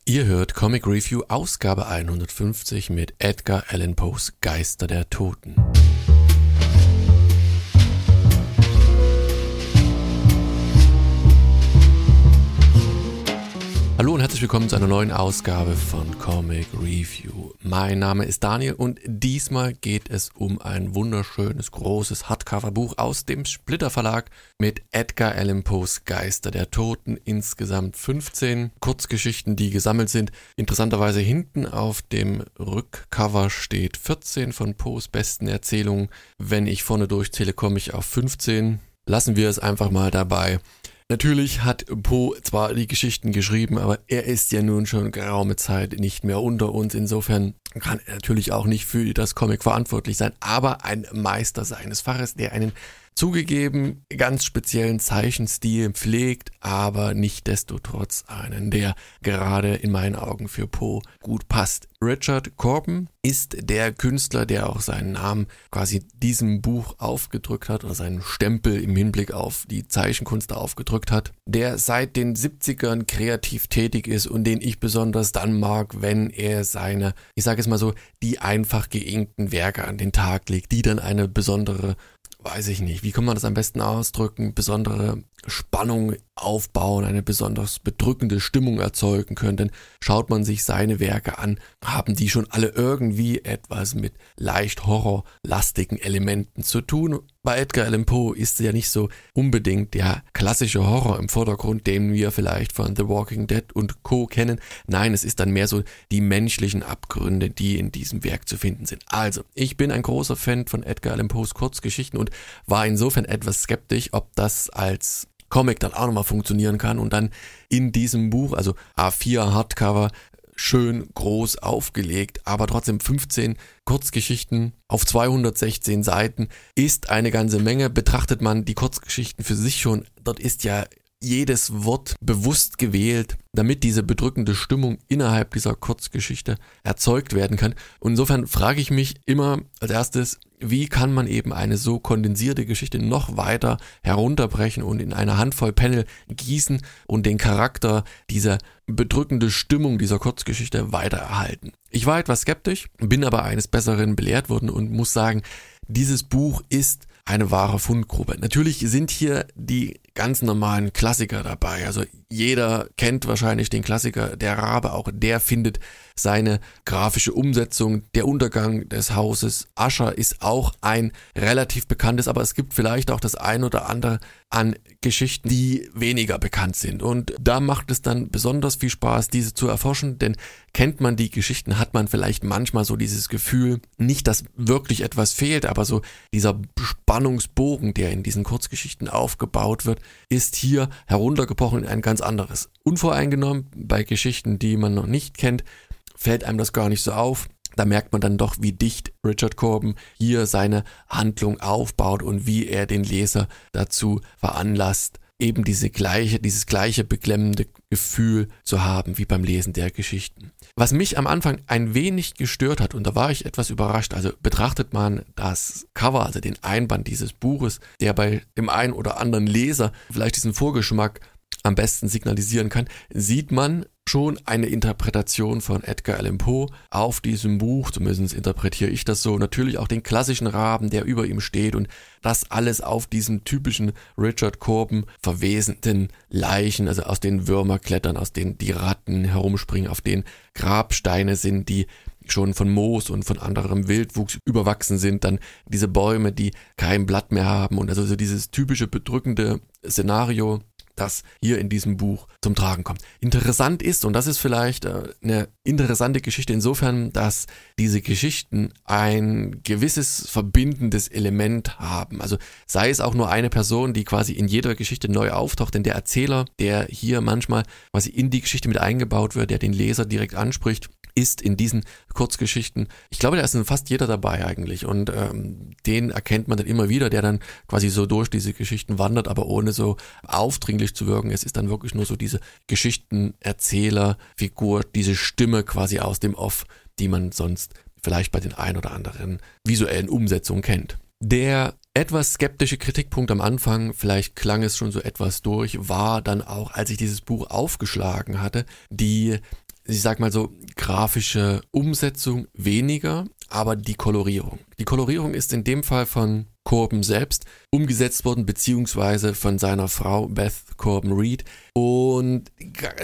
Ihr hört Comic Review Ausgabe 150 mit Edgar Allan Poes Geister der Toten. Hallo und herzlich willkommen zu einer neuen Ausgabe von Comic Review. Mein Name ist Daniel und diesmal geht es um ein wunderschönes, großes Hardcover-Buch aus dem Splitter Verlag mit Edgar Allan Poes Geister der Toten. Insgesamt 15 Kurzgeschichten, die gesammelt sind. Interessanterweise hinten auf dem Rückcover steht 14 von Poes besten Erzählungen. Wenn ich vorne durchzähle, komme ich auf 15. Lassen wir es einfach mal dabei. Natürlich hat Poe zwar die Geschichten geschrieben, aber er ist ja nun schon geraume Zeit nicht mehr unter uns. Insofern kann er natürlich auch nicht für das Comic verantwortlich sein, aber ein Meister seines Faches, der einen zugegeben ganz speziellen Zeichenstil pflegt, aber nichtsdestotrotz einen, der gerade in meinen Augen für Poe gut passt. Richard Corbin ist der Künstler, der auch seinen Namen quasi diesem Buch aufgedrückt hat oder seinen Stempel im Hinblick auf die Zeichenkunst aufgedrückt hat, der seit den 70ern kreativ tätig ist und den ich besonders dann mag, wenn er seine, ich sage es mal so, die einfach geinkten Werke an den Tag legt, die dann eine besondere, weiß ich nicht, wie kann man das am besten ausdrücken, besondere Spannung aufbauen, eine besonders bedrückende Stimmung erzeugen können. Denn schaut man sich seine Werke an, haben die schon alle irgendwie etwas mit leicht horrorlastigen Elementen zu tun. Bei Edgar Allan Poe ist ja nicht so unbedingt der klassische Horror im Vordergrund, den wir vielleicht von The Walking Dead und Co. kennen. Nein, es ist dann mehr so die menschlichen Abgründe, die in diesem Werk zu finden sind. Also, ich bin ein großer Fan von Edgar Allan Poes Kurzgeschichten und war insofern etwas skeptisch, ob das als Comic dann auch nochmal funktionieren kann und dann in diesem Buch, also A4 Hardcover, schön groß aufgelegt, aber trotzdem 15 Kurzgeschichten auf 216 Seiten ist eine ganze Menge. Betrachtet man die Kurzgeschichten für sich schon, dort ist ja jedes Wort bewusst gewählt, damit diese bedrückende Stimmung innerhalb dieser Kurzgeschichte erzeugt werden kann. Und insofern frage ich mich immer als erstes, wie kann man eben eine so kondensierte Geschichte noch weiter herunterbrechen und in eine Handvoll Panel gießen und den Charakter dieser bedrückende Stimmung dieser Kurzgeschichte weiter erhalten. Ich war etwas skeptisch, bin aber eines Besseren belehrt worden und muss sagen, dieses Buch ist eine wahre Fundgrube. Natürlich sind hier die ganz normalen Klassiker dabei. Also jeder kennt wahrscheinlich den Klassiker Der Rabe, auch der findet seine grafische Umsetzung. Der Untergang des Hauses Usher ist auch ein relativ bekanntes, aber es gibt vielleicht auch das ein oder andere an Geschichten, die weniger bekannt sind. Und da macht es dann besonders viel Spaß, diese zu erforschen, denn kennt man die Geschichten, hat man vielleicht manchmal so dieses Gefühl, nicht, dass wirklich etwas fehlt, aber so dieser Spannungsbogen, der in diesen Kurzgeschichten aufgebaut wird, ist hier heruntergebrochen in ein ganz anderes. Unvoreingenommen bei Geschichten, die man noch nicht kennt, fällt einem das gar nicht so auf. Da merkt man dann doch, wie dicht Richard Corbin hier seine Handlung aufbaut und wie er den Leser dazu veranlasst, eben dieses gleiche beklemmende Gefühl zu haben wie beim Lesen der Geschichten. Was mich am Anfang ein wenig gestört hat, und da war ich etwas überrascht, also betrachtet man das Cover, also den Einband dieses Buches, der bei dem einen oder anderen Leser vielleicht diesen Vorgeschmack am besten signalisieren kann, sieht man schon eine Interpretation von Edgar Allan Poe auf diesem Buch, zumindest interpretiere ich das so, natürlich auch den klassischen Raben, der über ihm steht und das alles auf diesem typischen Richard Corbin verwesenden Leichen, also aus den Würmer klettern, aus denen die Ratten herumspringen, auf denen Grabsteine sind, die schon von Moos und von anderem Wildwuchs überwachsen sind, dann diese Bäume, die kein Blatt mehr haben und also so dieses typische bedrückende Szenario, das hier in diesem Buch zum Tragen kommt. Interessant ist, und das ist vielleicht eine interessante Geschichte insofern, dass diese Geschichten ein gewisses verbindendes Element haben. Also sei es auch nur eine Person, die quasi in jeder Geschichte neu auftaucht, denn der Erzähler, der hier manchmal quasi in die Geschichte mit eingebaut wird, der den Leser direkt anspricht, ist in diesen Kurzgeschichten, ich glaube, da ist in fast jeder dabei eigentlich und den erkennt man dann immer wieder, der dann quasi so durch diese Geschichten wandert, aber ohne so aufdringlich zu wirken. Es ist dann wirklich nur so diese Geschichtenerzählerfigur, diese Stimme quasi aus dem Off, die man sonst vielleicht bei den ein oder anderen visuellen Umsetzungen kennt. Der etwas skeptische Kritikpunkt am Anfang, vielleicht klang es schon so etwas durch, war dann auch, als ich dieses Buch aufgeschlagen hatte, die ich sag mal so, grafische Umsetzung weniger, aber die Kolorierung. Die Kolorierung ist in dem Fall von Corbin selbst umgesetzt worden, beziehungsweise von seiner Frau Beth Corbin Reed. Und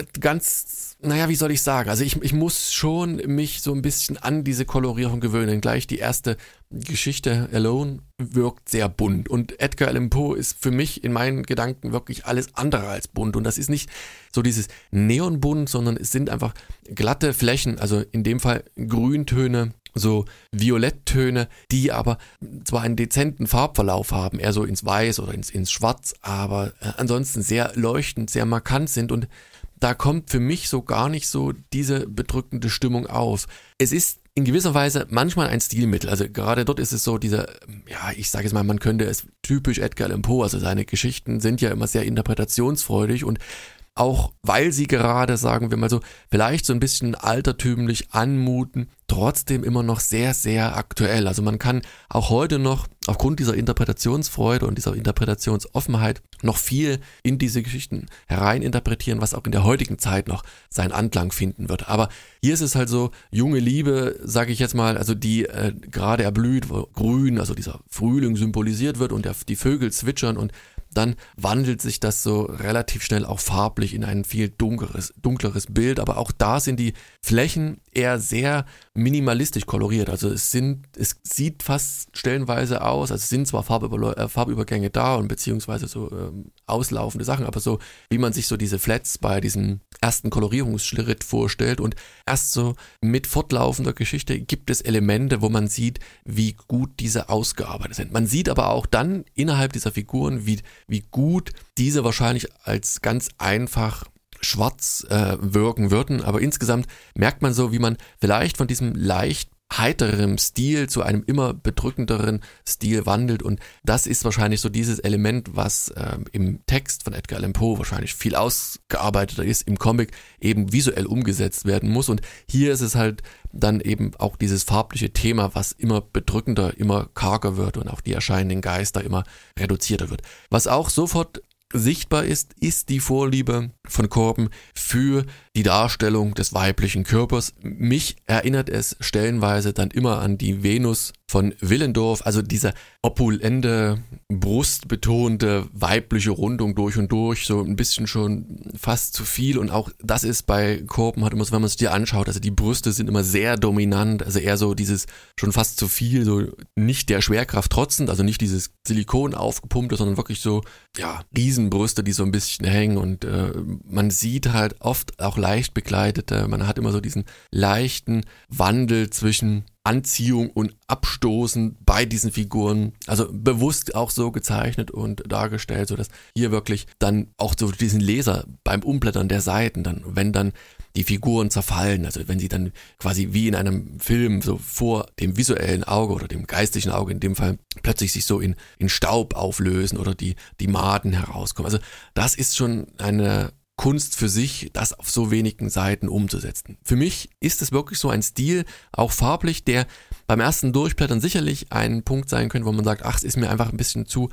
ganz, wie soll ich sagen, also ich muss schon mich so ein bisschen an diese Kolorierung gewöhnen. Gleich die erste Geschichte, Alone, wirkt sehr bunt. Und Edgar Allan Poe ist für mich in meinen Gedanken wirklich alles andere als bunt. Und das ist nicht so dieses Neonbunt, sondern es sind einfach glatte Flächen, also in dem Fall Grüntöne, so Violetttöne, die aber zwar einen dezenten Farbverlauf haben, eher so ins Weiß oder ins Schwarz, aber ansonsten sehr leuchtend, sehr markant sind, und da kommt für mich so gar nicht so diese bedrückende Stimmung auf. Es ist in gewisser Weise manchmal ein Stilmittel, also gerade dort ist es so dieser, ich sage jetzt mal, man könnte es typisch Edgar Allan Poe, also seine Geschichten sind ja immer sehr interpretationsfreudig, und auch weil sie gerade, sagen wir mal so, vielleicht so ein bisschen altertümlich anmuten, trotzdem immer noch sehr, sehr aktuell. Also man kann auch heute noch aufgrund dieser Interpretationsfreude und dieser Interpretationsoffenheit noch viel in diese Geschichten hereininterpretieren, was auch in der heutigen Zeit noch seinen Anklang finden wird. Aber hier ist es halt so, junge Liebe, sage ich jetzt mal, also die gerade erblüht, wo grün, also dieser Frühling symbolisiert wird und die Vögel zwitschern, und dann wandelt sich das so relativ schnell auch farblich in ein viel dunkleres Bild, aber auch da sind die Flächen eher sehr minimalistisch koloriert, also es sieht fast stellenweise aus, also es sind zwar Farbübergänge da und beziehungsweise so auslaufende Sachen, aber so wie man sich so diese Flats bei diesem ersten Kolorierungsschritt vorstellt, und erst so mit fortlaufender Geschichte gibt es Elemente, wo man sieht, wie gut diese ausgearbeitet sind. Man sieht aber auch dann innerhalb dieser Figuren, wie gut diese wahrscheinlich als ganz einfach schwarz wirken würden, aber insgesamt merkt man so, wie man vielleicht von diesem leicht heiterem Stil zu einem immer bedrückenderen Stil wandelt, und das ist wahrscheinlich so dieses Element, was im Text von Edgar Allan Poe wahrscheinlich viel ausgearbeiteter ist, im Comic eben visuell umgesetzt werden muss, und hier ist es halt dann eben auch dieses farbliche Thema, was immer bedrückender, immer karger wird und auch die erscheinenden Geister immer reduzierter wird. Was auch sofort sichtbar ist die Vorliebe von Corbin für die Darstellung des weiblichen Körpers. Mich erinnert es stellenweise dann immer an die Venus von Willendorf, also diese opulente, brustbetonte weibliche Rundung durch und durch, so ein bisschen schon fast zu viel, und auch das ist bei Corbin halt immer so, wenn man es dir anschaut, also die Brüste sind immer sehr dominant, also eher so dieses schon fast zu viel, so nicht der Schwerkraft trotzend, also nicht dieses Silikon aufgepumpte, sondern wirklich so, Riesenbrüste, die so ein bisschen hängen, und man sieht halt oft auch leicht bekleidete, man hat immer so diesen leichten Wandel zwischen Anziehung und Abstoßen bei diesen Figuren, also bewusst auch so gezeichnet und dargestellt, sodass hier wirklich dann auch so diesen Leser beim Umblättern der Seiten, dann, wenn dann die Figuren zerfallen, also wenn sie dann quasi wie in einem Film so vor dem visuellen Auge oder dem geistigen Auge in dem Fall plötzlich sich so in Staub auflösen oder die Maden herauskommen. Also das ist schon eine Kunst für sich, das auf so wenigen Seiten umzusetzen. Für mich ist es wirklich so ein Stil, auch farblich, der beim ersten Durchblättern sicherlich ein Punkt sein könnte, wo man sagt, es ist mir einfach ein bisschen zu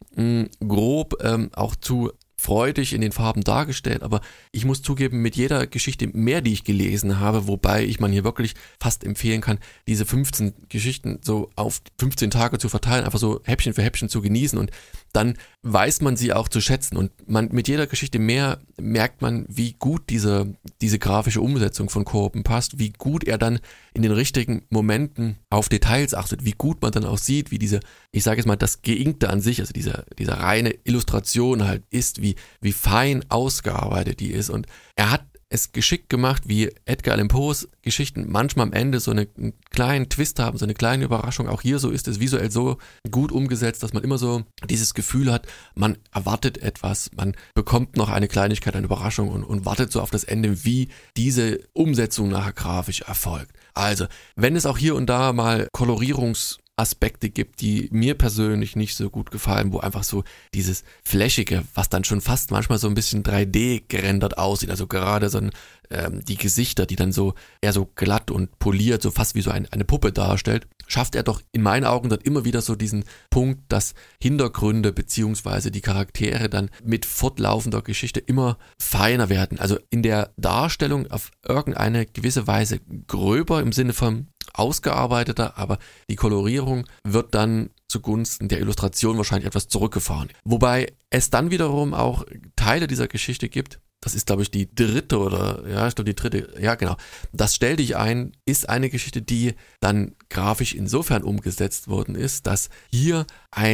grob, auch zu freudig in den Farben dargestellt, aber ich muss zugeben, mit jeder Geschichte mehr, die ich gelesen habe, wobei ich man hier wirklich fast empfehlen kann, diese 15 Geschichten so auf 15 Tage zu verteilen, einfach so Häppchen für Häppchen zu genießen, und dann weiß man sie auch zu schätzen, und mit jeder Geschichte mehr merkt man, wie gut diese grafische Umsetzung von Corbin passt, wie gut er dann in den richtigen Momenten auf Details achtet, wie gut man dann auch sieht, wie diese, ich sage jetzt mal, das Geinkte an sich, also diese reine Illustration halt ist, wie fein ausgearbeitet die ist, und er hat es geschickt gemacht, wie Edgar Allan Poes Geschichten manchmal am Ende so einen kleinen Twist haben, so eine kleine Überraschung. Auch hier so ist es visuell so gut umgesetzt, dass man immer so dieses Gefühl hat, man erwartet etwas, man bekommt noch eine Kleinigkeit, eine Überraschung und wartet so auf das Ende, wie diese Umsetzung nachher grafisch erfolgt. Also, wenn es auch hier und da mal Kolorierungs Aspekte gibt, die mir persönlich nicht so gut gefallen, wo einfach so dieses Flashige, was dann schon fast manchmal so ein bisschen 3D gerendert aussieht, also gerade so die Gesichter, die dann so eher so glatt und poliert, so fast wie so eine Puppe darstellt, schafft er doch in meinen Augen dann immer wieder so diesen Punkt, dass Hintergründe beziehungsweise die Charaktere dann mit fortlaufender Geschichte immer feiner werden. Also in der Darstellung auf irgendeine gewisse Weise gröber im Sinne von ausgearbeiteter, aber die Kolorierung wird dann zugunsten der Illustration wahrscheinlich etwas zurückgefahren. Wobei es dann wiederum auch Teile dieser Geschichte gibt. Das ist, glaube ich, die dritte oder, ja, ich glaube die dritte, ja genau. Das Stell dich ein ist eine Geschichte, die dann grafisch insofern umgesetzt worden ist, dass hier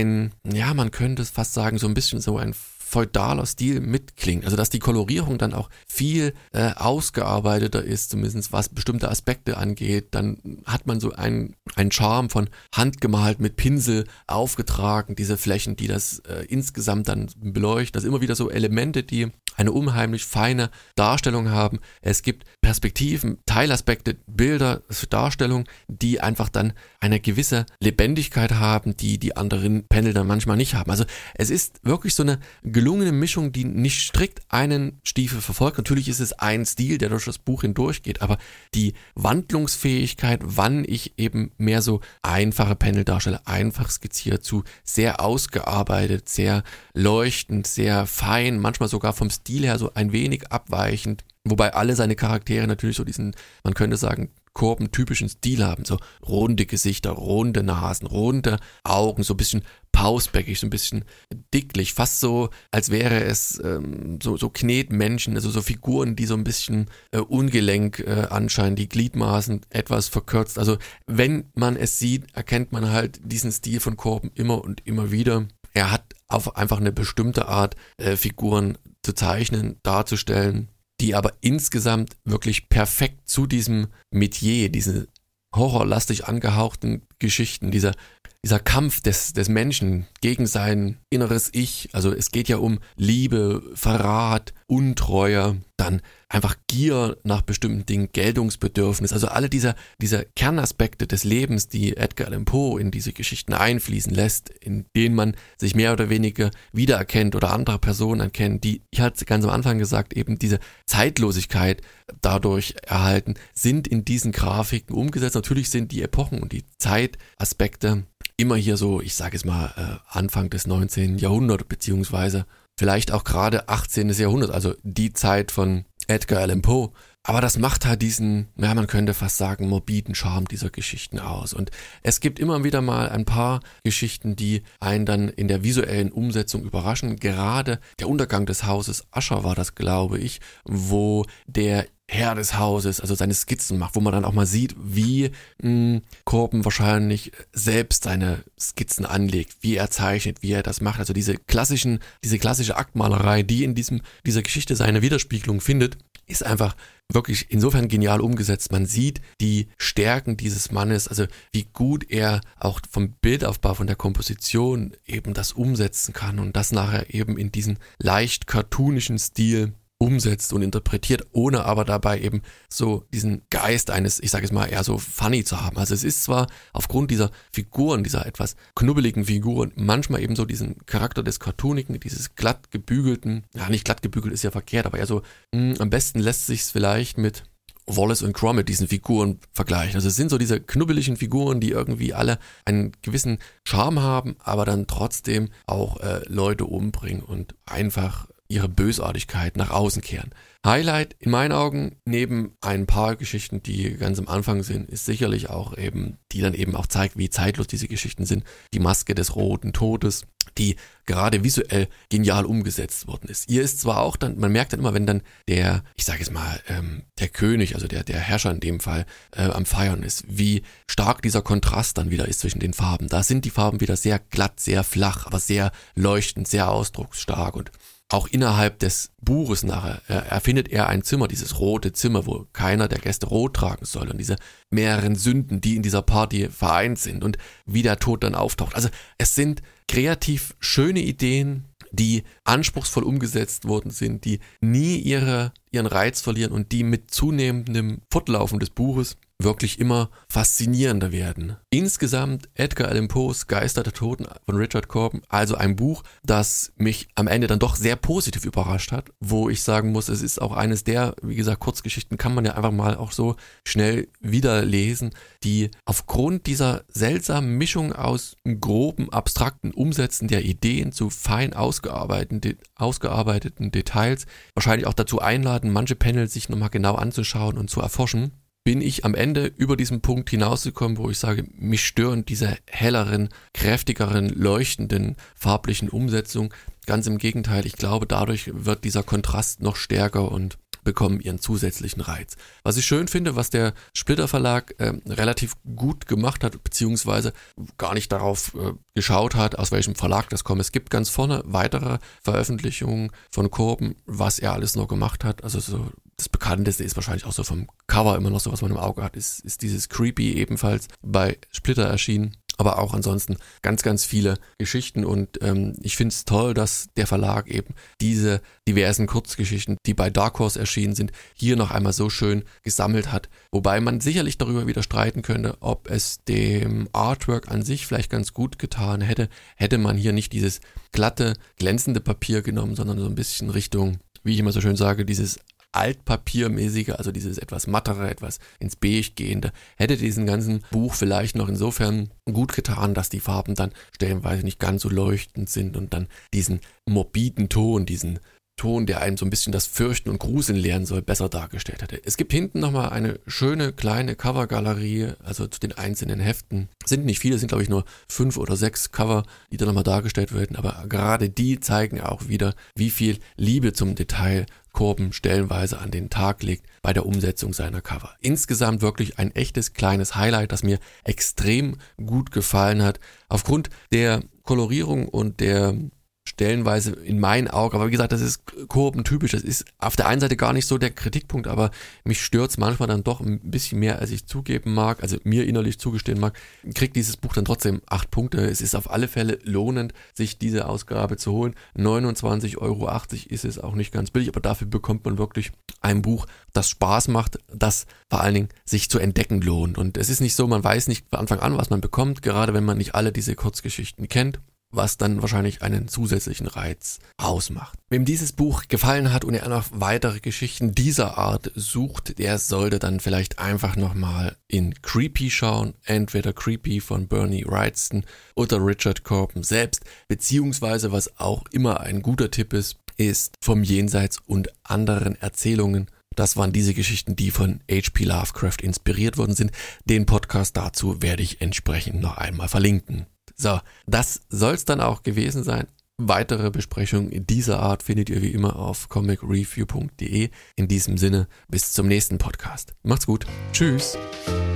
man könnte es fast sagen, so ein bisschen so ein feudaler Stil mitklingt. Also dass die Kolorierung dann auch viel ausgearbeiteter ist, zumindest was bestimmte Aspekte angeht. Dann hat man so einen Charme von handgemalt mit Pinsel aufgetragen, diese Flächen, die das insgesamt dann beleuchten. Das sind immer wieder so Elemente, die eine unheimlich feine Darstellung haben. Es gibt Perspektiven, Teilaspekte, Bilder, Darstellungen, die einfach dann eine gewisse Lebendigkeit haben, die die anderen Panel dann manchmal nicht haben. Also es ist wirklich so eine gelungene Mischung, die nicht strikt einen Stiefel verfolgt. Natürlich ist es ein Stil, der durch das Buch hindurchgeht, aber die Wandlungsfähigkeit, wann ich eben mehr so einfache Panel darstelle, einfach skizziert zu sehr ausgearbeitet, sehr leuchtend, sehr fein, manchmal sogar vom Stil her so ein wenig abweichend, wobei alle seine Charaktere natürlich so diesen, man könnte sagen, Corben-typischen Stil haben, so runde Gesichter, runde Nasen, runde Augen, so ein bisschen pausbäckig, so ein bisschen dicklich, fast so, als wäre es so Knetmenschen, also so Figuren, die so ein bisschen ungelenk anscheinen, die Gliedmaßen etwas verkürzt. Also wenn man es sieht, erkennt man halt diesen Stil von Corben immer und immer wieder. Er hat auf einfach eine bestimmte Art, Figuren zu zeichnen, darzustellen, die aber insgesamt wirklich perfekt zu diesem Metier, diese horrorlastig angehauchten Geschichten, dieser Kampf des Menschen gegen sein inneres Ich, also es geht ja um Liebe, Verrat, Untreue, dann einfach Gier nach bestimmten Dingen, Geltungsbedürfnis, also alle diese Kernaspekte des Lebens, die Edgar Allan Poe in diese Geschichten einfließen lässt, in denen man sich mehr oder weniger wiedererkennt oder andere Personen erkennt, die, ich hatte ganz am Anfang gesagt, eben diese Zeitlosigkeit dadurch erhalten, sind in diesen Grafiken umgesetzt. Natürlich sind die Epochen und die Zeitaspekte immer hier so, ich sage es mal, Anfang des 19. Jahrhunderts, beziehungsweise vielleicht auch gerade 18. Jahrhundert, also die Zeit von Edgar Allan Poe. Aber das macht halt diesen, man könnte fast sagen, morbiden Charme dieser Geschichten aus. Und es gibt immer wieder mal ein paar Geschichten, die einen dann in der visuellen Umsetzung überraschen. Gerade der Untergang des Hauses Usher war das, glaube ich, wo der Herr des Hauses, also seine Skizzen macht, wo man dann auch mal sieht, wie Corben wahrscheinlich selbst seine Skizzen anlegt, wie er zeichnet, wie er das macht. Also diese klassische Aktmalerei, die in dieser Geschichte seine Widerspiegelung findet, ist einfach wirklich insofern genial umgesetzt. Man sieht die Stärken dieses Mannes, also wie gut er auch vom Bildaufbau, von der Komposition eben das umsetzen kann und das nachher eben in diesen leicht cartoonischen Stil umsetzt und interpretiert, ohne aber dabei eben so diesen Geist eines, ich sage es mal, eher so funny zu haben. Also es ist zwar aufgrund dieser Figuren, dieser etwas knubbeligen Figuren, manchmal eben so diesen Charakter des Cartoonigen, dieses glatt gebügelten, ja nicht glatt gebügelt ist ja verkehrt, aber eher so, am besten lässt sich's vielleicht mit Wallace und Gromit, diesen Figuren vergleichen. Also es sind so diese knubbeligen Figuren, die irgendwie alle einen gewissen Charme haben, aber dann trotzdem auch Leute umbringen und einfach ihre Bösartigkeit nach außen kehren. Highlight in meinen Augen, neben ein paar Geschichten, die ganz am Anfang sind, ist sicherlich auch eben, die dann eben auch zeigt, wie zeitlos diese Geschichten sind, die Maske des Roten Todes, die gerade visuell genial umgesetzt worden ist. Ihr ist zwar auch dann, man merkt dann immer, wenn dann der, ich sage es mal, der König, also der Herrscher in dem Fall, am Feiern ist, wie stark dieser Kontrast dann wieder ist zwischen den Farben. Da sind die Farben wieder sehr glatt, sehr flach, aber sehr leuchtend, sehr ausdrucksstark und auch innerhalb des Buches nachher erfindet er ein Zimmer, dieses rote Zimmer, wo keiner der Gäste rot tragen soll und diese mehreren Sünden, die in dieser Party vereint sind und wie der Tod dann auftaucht. Also es sind kreativ schöne Ideen, die anspruchsvoll umgesetzt worden sind, die nie ihren Reiz verlieren und die mit zunehmendem Fortlaufen des Buches wirklich immer faszinierender werden. Insgesamt Edgar Allan Poes Geister der Toten von Richard Corbin, also ein Buch, das mich am Ende dann doch sehr positiv überrascht hat, wo ich sagen muss, es ist auch eines der, wie gesagt, Kurzgeschichten kann man ja einfach mal auch so schnell wieder lesen, die aufgrund dieser seltsamen Mischung aus groben, abstrakten Umsätzen der Ideen zu fein ausgearbeiteten Details wahrscheinlich auch dazu einladen, manche Panel sich nochmal genau anzuschauen und zu erforschen. Bin ich am Ende über diesen Punkt hinausgekommen, wo ich sage, mich stören diese helleren, kräftigeren, leuchtenden, farblichen Umsetzungen. Ganz im Gegenteil, ich glaube, dadurch wird dieser Kontrast noch stärker und bekommen ihren zusätzlichen Reiz. Was ich schön finde, was der Splitter Verlag relativ gut gemacht hat, beziehungsweise gar nicht darauf geschaut hat, aus welchem Verlag das kommt. Es gibt ganz vorne weitere Veröffentlichungen von Corbin, was er alles noch gemacht hat. Also so das Bekannteste ist wahrscheinlich auch so vom Cover immer noch so, was man im Auge hat, ist dieses Creepy ebenfalls bei Splitter erschienen. Aber auch ansonsten ganz, ganz viele Geschichten und ich finde es toll, dass der Verlag eben diese diversen Kurzgeschichten, die bei Dark Horse erschienen sind, hier noch einmal so schön gesammelt hat. Wobei man sicherlich darüber wieder streiten könnte, ob es dem Artwork an sich vielleicht ganz gut getan hätte, hätte man hier nicht dieses glatte, glänzende Papier genommen, sondern so ein bisschen Richtung, wie ich immer so schön sage, dieses altpapiermäßige, also dieses etwas mattere, etwas ins Beige gehende, hätte diesen ganzen Buch vielleicht noch insofern gut getan, dass die Farben dann stellenweise nicht ganz so leuchtend sind und dann diesen morbiden Ton, diesen Ton, der einem so ein bisschen das Fürchten und Gruseln lehren soll, besser dargestellt hätte. Es gibt hinten nochmal eine schöne kleine Covergalerie, also zu den einzelnen Heften. Sind nicht viele, sind glaube ich nur 5 oder 6 Cover, die da nochmal dargestellt werden, aber gerade die zeigen auch wieder, wie viel Liebe zum Detail Corbin stellenweise an den Tag legt bei der Umsetzung seiner Cover. Insgesamt wirklich ein echtes kleines Highlight, das mir extrem gut gefallen hat. Aufgrund der Kolorierung und der stellenweise in meinen Augen, aber wie gesagt, das ist Corbin typisch, das ist auf der einen Seite gar nicht so der Kritikpunkt, aber mich stört's manchmal dann doch ein bisschen mehr, als ich zugeben mag, also mir innerlich zugestehen mag, kriegt dieses Buch dann trotzdem 8 Punkte. Es ist auf alle Fälle lohnend, sich diese Ausgabe zu holen. 29,80 € ist es auch nicht ganz billig, aber dafür bekommt man wirklich ein Buch, das Spaß macht, das vor allen Dingen sich zu entdecken lohnt. Und es ist nicht so, man weiß nicht von Anfang an, was man bekommt, gerade wenn man nicht alle diese Kurzgeschichten kennt, was dann wahrscheinlich einen zusätzlichen Reiz ausmacht. Wem dieses Buch gefallen hat und er noch weitere Geschichten dieser Art sucht, der sollte dann vielleicht einfach nochmal in Creepy schauen, entweder Creepy von Bernie Wrightson oder Richard Corbin selbst, beziehungsweise was auch immer ein guter Tipp ist Vom Jenseits und anderen Erzählungen. Das waren diese Geschichten, die von H.P. Lovecraft inspiriert worden sind. Den Podcast dazu werde ich entsprechend noch einmal verlinken. So, das soll's dann auch gewesen sein. Weitere Besprechungen dieser Art findet ihr wie immer auf comicreview.de. In diesem Sinne, bis zum nächsten Podcast. Macht's gut. Tschüss.